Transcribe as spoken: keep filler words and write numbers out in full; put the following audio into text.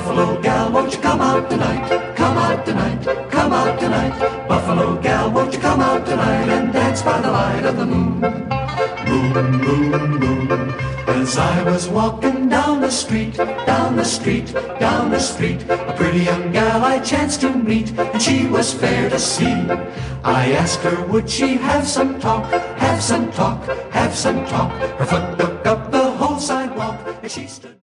Buffalo gal, won't you come out tonight? Come out tonight, come out tonight. Buffalo gal, won't you come out tonight and dance by the light of the moon? Moon, moon, moon. As I was walking down the street, down the street, down the street, a pretty young gal I chanced to meet, and she was fair to see. I asked her, would she have some talk, have some talk, have some talk. Her foot took up the whole sidewalk, and she stood